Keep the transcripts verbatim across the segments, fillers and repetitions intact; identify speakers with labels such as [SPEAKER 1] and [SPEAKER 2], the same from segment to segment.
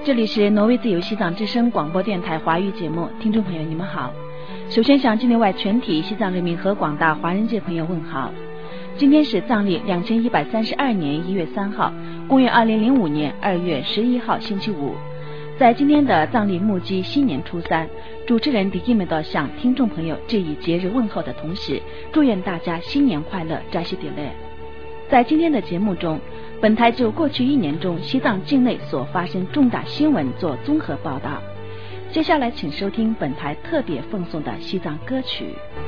[SPEAKER 1] 这里是挪威自由西藏之声广播电台华语节目，听众朋友你们好。首先向境内外全体西藏人民和广大华人界朋友问好。今天是藏历两千一百三十二年一月三号，公元二零零五年二月十一号星期五。在今天的藏历木鸡新年初三，主持人迪基们的向听众朋友致以节日问候的同时，祝愿大家新年快乐，扎西迪勒。在今天的节目中，本台就过去一年中西藏境内所发生重大新闻做综合报道。接下来请收听本台特别奉送的西藏歌曲。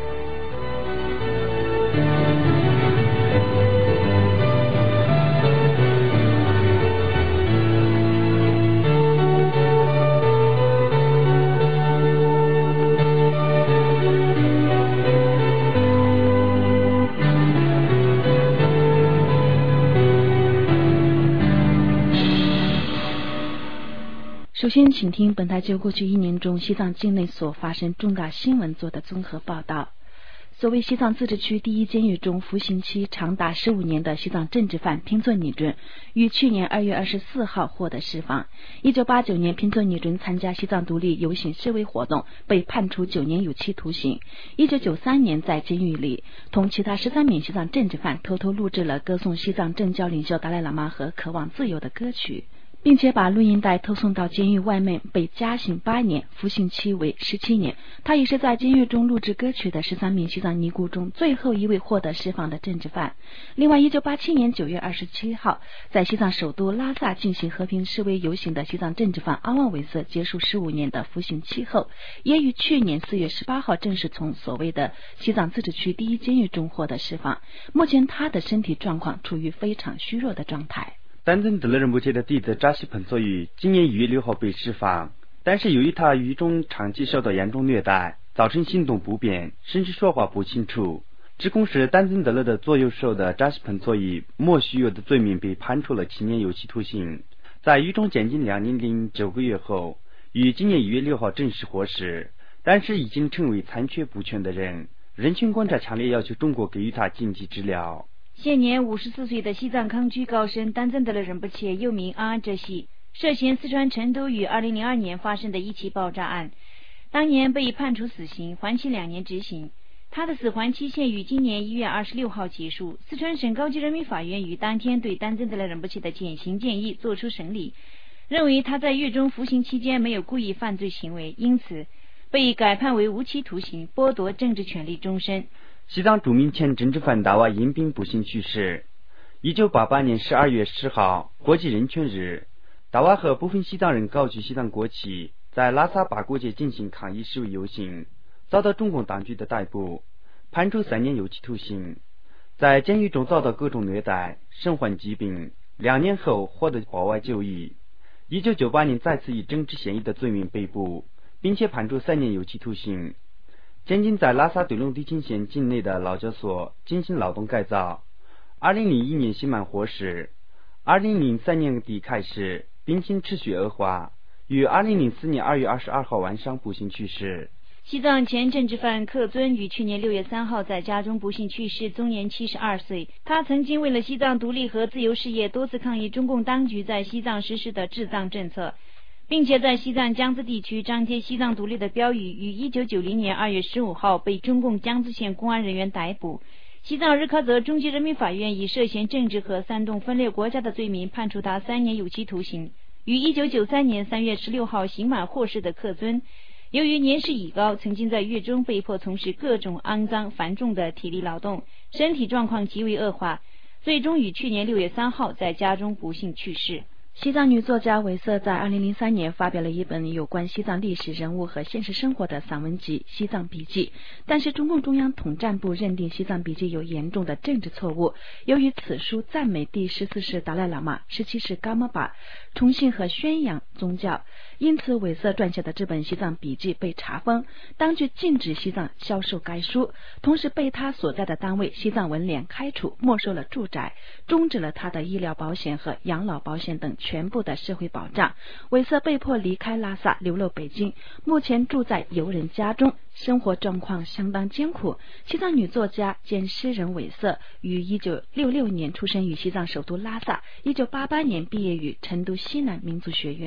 [SPEAKER 1] 首先请听本台就过去一年中西藏境内所发生重大新闻做的综合报道。所谓西藏自治区第一监狱中服刑期长达十五年的西藏政治犯平措尼准于去年二月二十四号获得释放。一九八九年平措尼准参加西藏独立游行示威活动，被判处九年有期徒刑。一九九三年在监狱里同其他十三名西藏政治犯偷偷录制了歌颂西藏政教领袖达赖喇嘛和渴望自由的歌曲，并且把录音带偷送到监狱外面，被加刑八年，服刑期为十七年。他也是在监狱中录制歌曲的十三名西藏尼姑中最后一位获得释放的政治犯。另外，一九八七年九月二十七号，在西藏首都拉萨进行和平示威游行的西藏政治犯阿旺维瑟结束十五年的服刑期后，也于去年四月十八号正式从所谓的西藏自治区第一监狱中获得释放。目前他的身体状况处于非常虚弱的状态。
[SPEAKER 2] 丹增德勒仁波切的弟子扎西彭措于今年一月六号被释放，但是由于他狱中长期受到严重虐待，造成行动不便，甚至说话不清楚。指控是丹增德勒的左右手的扎西彭措于莫须有的罪名被判处了七年有期徒刑。在狱中监禁两年零九个月后，于今年一月六号正式获释，但是已经成为残缺不全的人。人权观察强烈要求中国给予他紧急治疗。
[SPEAKER 3] 现年五十四岁的西藏康居高僧丹增德勒仁波切又名阿安哲西，涉嫌四川成都于二零零二年发生的一起爆炸案，当年被判处死刑，缓期两年执行。他的死缓期限于今年一月二十六号结束。四川省高级人民法院于当天对丹增德勒仁波切的减刑建议作出审理，认为他在狱中服刑期间没有故意犯罪行为，因此被改判为无期徒刑，剥夺政治权利终身。
[SPEAKER 2] 西藏著名前政治犯达瓦因病不幸去世。一九八八年十二月十号，国际人权日，达瓦和部分西藏人高举西藏国旗，在拉萨八国街进行抗议示威游行，遭到中共当局的逮捕，判处三年有期徒刑。在监狱中遭到各种虐待，身患疾病，两年后获得保外就医。一九九八年再次以政治嫌疑的罪名被捕，并且判处三年有期徒刑。监禁在拉萨对龙地青县境内的劳教所进行劳动改造。二零零一年刑满获释，二零零三年底开始病情持续恶化，于二零零四年二月二十二号晚上不幸去世。
[SPEAKER 3] 西藏前政治犯克尊于去年六月三号在家中不幸去世，终年七十二岁。他曾经为了西藏独立和自由事业多次抗议中共当局在西藏实施的治藏政策，并且在西藏江孜地区张贴西藏独立的标语，于一九九零年二月十五号被中共江孜县公安人员逮捕。西藏日喀则中级人民法院以涉嫌政治和煽动分裂国家的罪名判处他三年有期徒刑。于一九九三年三月十六号刑满获释的克尊，由于年事已高，曾经在狱中被迫从事各种肮脏繁重的体力劳动，身体状况极为恶化，最终于去年六月三号在家中不幸去世。
[SPEAKER 1] 西藏女作家韦瑟在二零零三年发表了一本有关西藏历史人物和现实生活的散文集《西藏笔记》，但是中共中央统战部认定《西藏笔记》有严重的政治错误。由于此书赞美第十四世达赖喇嘛，十七世噶玛巴，崇信和宣扬宗教，因此韦瑟撰写的这本《西藏笔记》被查封，当局禁止西藏销售该书，同时被他所在的单位西藏文联开除，没收了住宅，终止了他的医疗保险和养老保险等全部的社会保障。韦瑟被迫离开拉萨，流落北京，目前住在游人家中，生活状况相当艰苦。西藏女作家兼诗人韦瑟于一九六六年出生于西藏首都拉萨，一九八八年毕业于成都西南民族学院。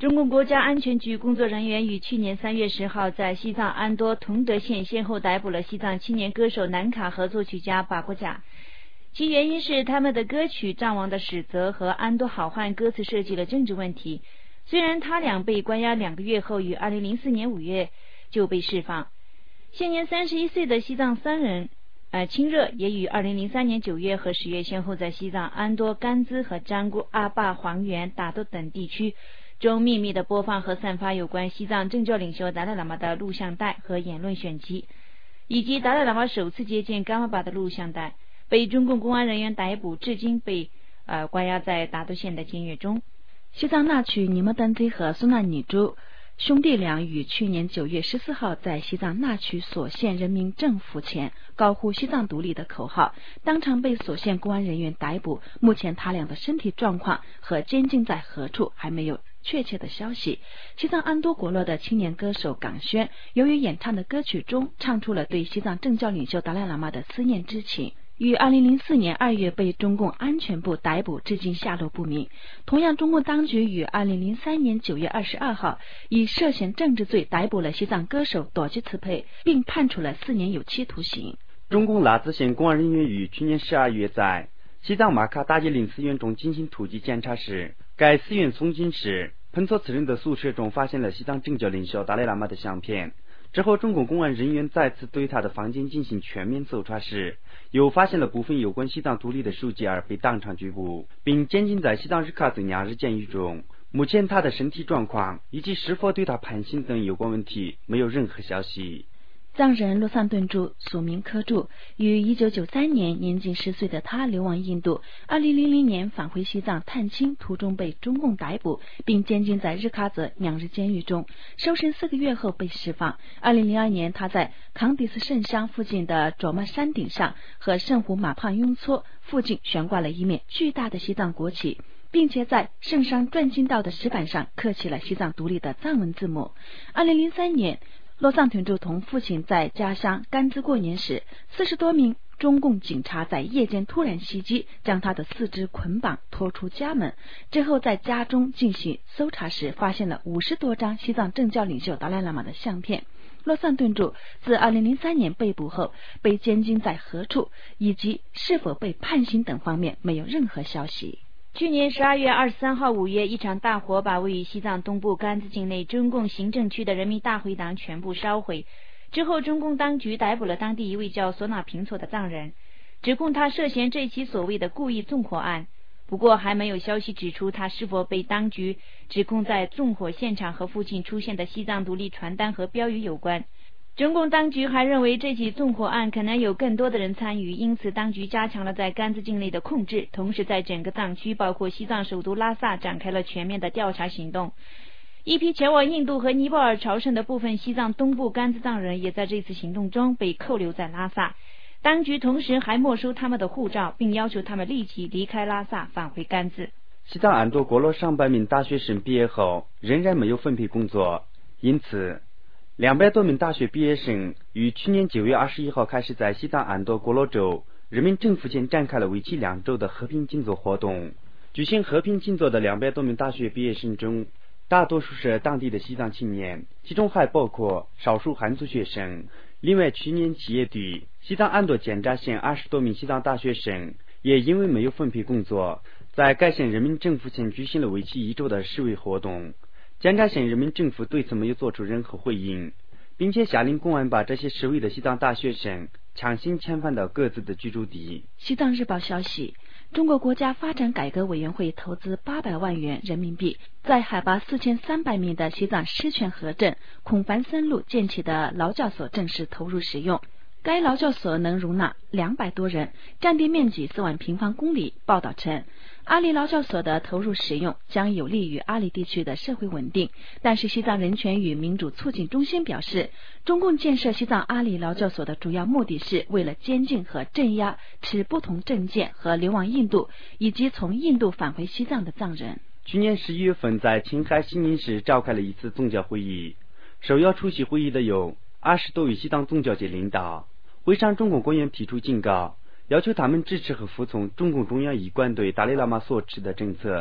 [SPEAKER 3] 中共国家安全局工作人员于去年三月十号在西藏安多同德县先后逮捕了西藏青年歌手南卡和作曲家巴国甲，其原因是他们的歌曲《藏王的使则》和《安多好汉》歌词涉及了政治问题。虽然他俩被关押两个月后于二零零四年五月就被释放。现年三十一岁的西藏僧人呃，亲热也于二零零三年九月和十月先后在西藏安多、甘孜和张姑、阿坝、黄原、达都等地区中秘密的播放和散发有关西藏政教领袖达赖喇嘛的录像带和言论选集，以及达赖喇嘛首次接见噶玛巴的录像带，被中共公安人员逮捕，至今被呃关押在达都县的监狱中。
[SPEAKER 1] 西藏那曲尼木登基和苏纳尼珠兄弟俩于去年九月十四号在西藏那曲所县人民政府前高呼西藏独立的口号，当场被所县公安人员逮捕。目前他俩的身体状况和监禁在何处还没有确切的消息。西藏安多国落的青年歌手港宣，由于演唱的歌曲中唱出了对西藏政教领袖达赖喇嘛的思念之情，于二零零四年二月被中共安全部逮捕，至今下落不明。同样，中共当局于二零零三年九月二十二号以涉嫌政治罪逮捕了西藏歌手朵吉茨佩，并判处了四年有期徒刑。
[SPEAKER 2] 中共拉孜县公安人员于去年十二月在西藏玛卡大吉林寺院中进行突击检查时，该寺院松金市彭措此人的宿舍中发现了西藏政教领袖达赖喇嘛的相片。之后，中共公安人员再次对他的房间进行全面搜查时，又发现了部分有关西藏独立的书籍，而被当场拘捕，并监禁在西藏日喀则两日监狱中。目前他的身体状况以及是否对他判刑等有关问题没有任何消息。
[SPEAKER 1] 藏人洛桑顿珠俗名科柱，于一九九三年年仅十岁的他流亡印度，二零零零年返回西藏探亲途中被中共逮捕，并监禁在日喀则两日监狱中，受审四个月后被释放。二零零二年，他在康迪斯圣乡附近的卓玛山顶上和圣湖马胖雍措附近悬挂了一面巨大的西藏国旗，并且在圣山转经道的石板上刻起了西藏独立的藏文字母。二零零三年，洛桑顿珠同父亲在家乡甘孜过年时，四十多名中共警察在夜间突然袭击，将他的四肢捆绑拖出家门。之后在家中进行搜查时，发现了五十多张西藏政教领袖达赖喇嘛的相片。洛桑顿珠自二零零三年被捕后被监禁在何处，以及是否被判刑等方面没有任何消息。
[SPEAKER 3] 去年十二月二十三号午夜，一场大火把位于西藏东部甘孜境内中共行政区的人民大会堂全部烧毁。之后，中共当局逮捕了当地一位叫索纳平措的藏人，指控他涉嫌这起所谓的故意纵火案。不过，还没有消息指出他是否被当局指控在纵火现场和附近出现的西藏独立传单和标语有关。中共当局还认为这起纵火案可能有更多的人参与，因此当局加强了在甘孜境内的控制，同时在整个藏区包括西藏首都拉萨展开了全面的调查行动。一批前往印度和尼泊尔朝圣的部分西藏东部甘孜藏人也在这次行动中被扣留在拉萨，当局同时还没收他们的护照，并要求他们立即离开拉萨返回甘孜。
[SPEAKER 2] 西藏安多国落上百名大学生毕业后仍然没有分配工作，因此两百多名大学毕业生于去年九月二十一号开始在西藏安多国落州人民政府前展开了为期两周的和平静坐活动。举行和平静坐的两百多名大学毕业生中，大多数是当地的西藏青年，其中还包括少数汉族学生。另外，去年七月底，西藏安多检查县二十多名西藏大学生也因为没有分配工作，在该县人民政府前举行了为期一周的示威活动。检查县人民政府对此没有做出任何回应，并且下令公安把这些示威的西藏大学生强行遣返到各自的居住地。
[SPEAKER 1] 西藏日报消息，中国国家发展改革委员会投资八百万元人民币，在海拔四千三百米的西藏狮泉河镇孔凡森路建起的劳教所正式投入使用。该劳教所能容纳两百多人，占地面积四万平方公里。报道称，阿里劳教所的投入使用将有利于阿里地区的社会稳定。但是西藏人权与民主促进中心表示，中共建设西藏阿里劳教所的主要目的是为了监禁和镇压持不同政见和流亡印度以及从印度返回西藏的藏人。
[SPEAKER 2] 去年十一月份在青海西宁市召开了一次宗教会议，受邀出席会议的有二十多位西藏宗教界领导。会上，中共官员提出警告，要求他们支持和服从中共中央一贯对达赖喇嘛所持的政策。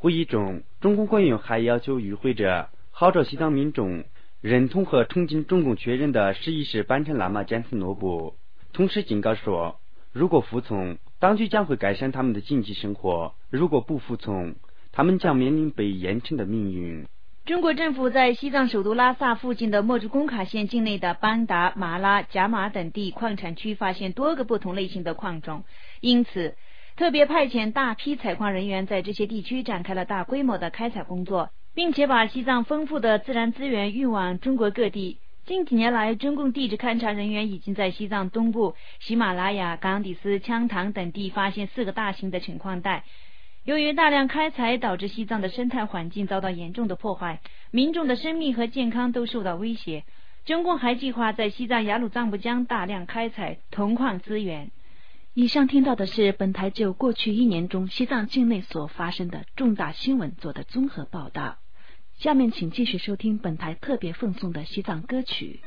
[SPEAKER 2] 会议中，中共官员还要求与会者号召西藏民众认同和崇敬中共确认的十一世班禅喇嘛詹斯诺布，同时警告说，如果服从，当局将会改善他们的经济生活；如果不服从，他们将面临被严惩的命运。
[SPEAKER 3] 中国政府在西藏首都拉萨附近的莫朱工卡县境内的班达、马拉、贾马等地矿产区发现多个不同类型的矿种，因此特别派遣大批采矿人员在这些地区展开了大规模的开采工作，并且把西藏丰富的自然资源运往中国各地。近几年来，中共地质勘察人员已经在西藏东部、喜马拉雅、冈底斯、羌塘等地发现四个大型的沉矿带。由于大量开采导致西藏的生态环境遭到严重的破坏，民众的生命和健康都受到威胁。中共还计划在西藏雅鲁藏布江大量开采铜矿资源。
[SPEAKER 1] 以上听到的是本台就过去一年中西藏境内所发生的重大新闻做的综合报道。下面请继续收听本台特别奉送的西藏歌曲。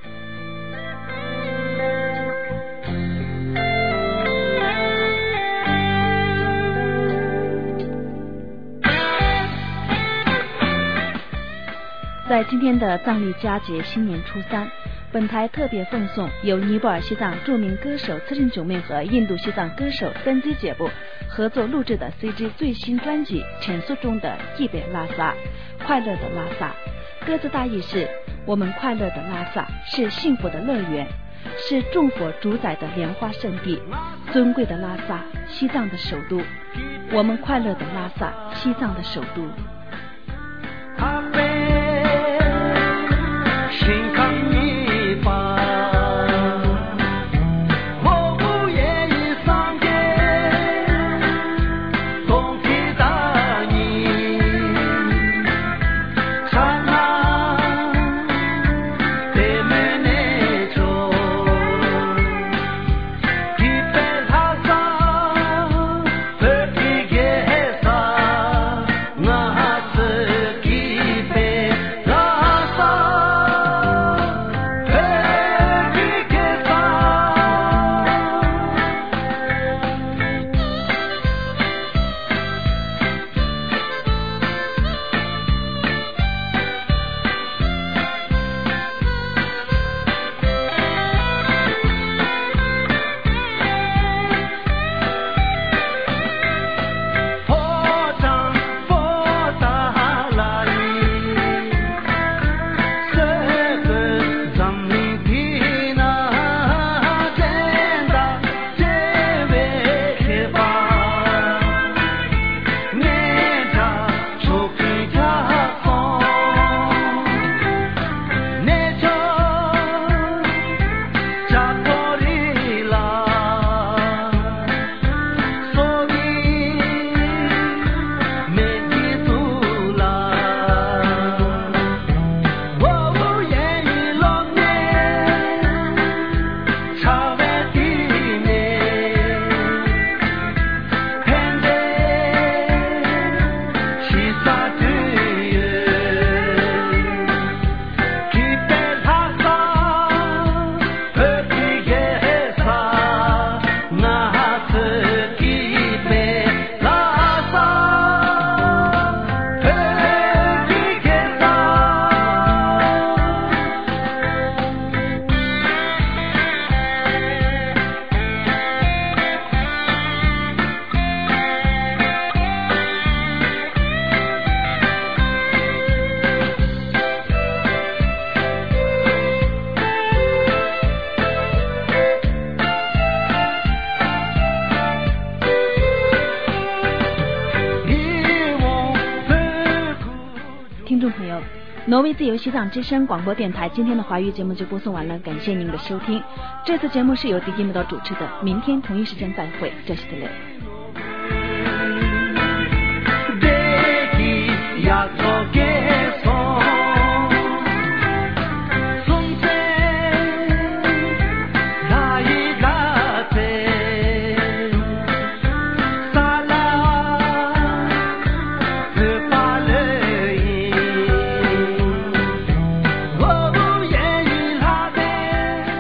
[SPEAKER 1] 在今天的藏历佳节新年初三，本台特别奉送由尼泊尔西藏著名歌手次仁九妹和印度西藏歌手森基杰布合作录制的 C G 最新专辑《浅诉中的伊贝拉萨》，快乐的拉萨。歌词大意是：我们快乐的拉萨是幸福的乐园，是众佛主宰的莲花圣地，尊贵的拉萨，西藏的首都。我们快乐的拉萨，西藏的首都。
[SPEAKER 4] 心康一把
[SPEAKER 1] 挪威自由西藏之声广播电台今天的华语节目就播送完了，感谢您的收听。这次节目是由迪基木道主持的，明天同一时间再会，这是的嘞。